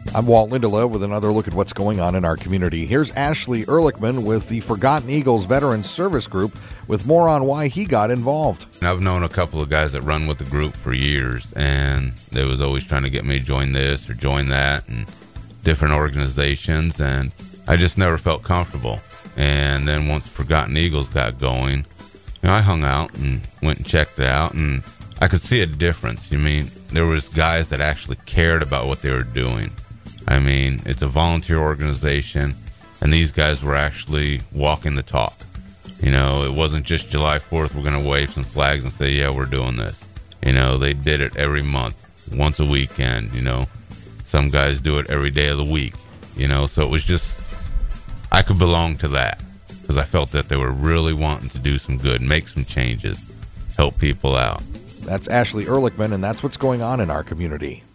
I'm Walt Lindelof with another look at what's going on in our community. Here's Ashley Ehrlichman with the Forgotten Eagles Veterans Service Group with more on why he got involved. I've known a couple of guys that run with the group for years, and they was always trying to get me to join this or join that and different organizations, and I just never felt comfortable. And then once Forgotten Eagles got going, I hung out and went and checked it out, and I could see a difference. There was guys that actually cared about what they were doing. It's a volunteer organization, and these guys were actually walking the talk. It wasn't just July 4th, we're going to wave some flags and say, yeah, we're doing this. They did it every month, once a weekend, Some guys do it every day of the week, So it was just, I could belong to that because I felt that they were really wanting to do some good, make some changes, help people out. That's Ashley Ehrlichman, and that's what's going on in our community.